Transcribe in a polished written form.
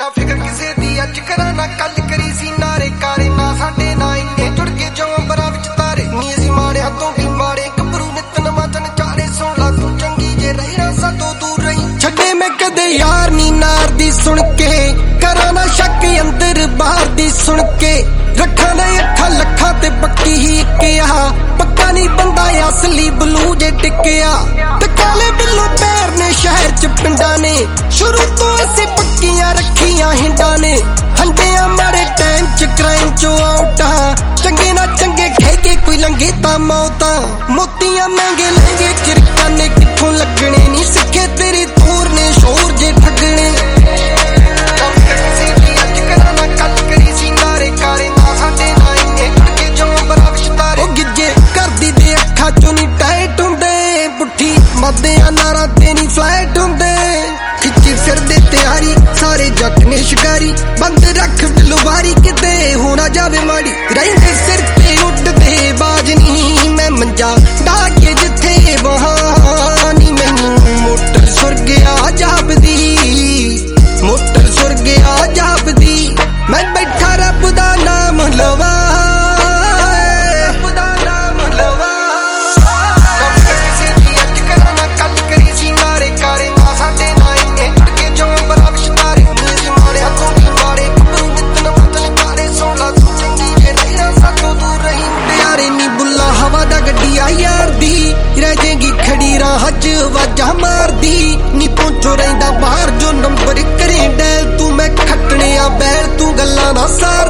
ना फिक्र किसे दी अज करा ना कल करी सी नारे कारे ना साडे ना इन्ने जुड़ के जो अंबरां विच तारे नी असीं माड़ियां तो भी माड़े गभरू नित नवां तन चारे सुण ला तू चंगी जे रहना सातों दूर रही छड्डे मैं कदे यार नी नार दी सुण के करा ना शक अंदर बाहर दी सुण के रखा ने 8 लखां ते पक्की ही इक्किया पक्का नहीं बंदा असली बलू जे टिकिया ते काले बिल्लो पैर ने शहर च पिंडा ने शुरू तो असीं पक्कियां रखियां हिंडा ने हंडिया मारे टाइम च क्राइम चो आउटा चंगे ना चंगे कह के कोई लंघे तां मौतां मोतियां महंगे लहंगे चिरकां ने कित्थों लगने नी सिखे तेरी तूर ने शोर जे ठगने नारा तेनी फ्लाइट होंदे खिच्ची फिर दे तैयारी सारे जट ने शिकारी बंद रख बिलवारी किते होना जावे माड़ी रहिंदे सिर ते उड़दे बाज नहीं मैं मंजा डाके जिथे वहानी मैनू मोटर सुर्ग आ जापदी मैं बैठा रब दा नाम लवा वाजा मार दी नी पहुंचो रहिंदा बाहर जो नंबर करे डैल तू मैं खटने आ बैल तू गल्लां ना सार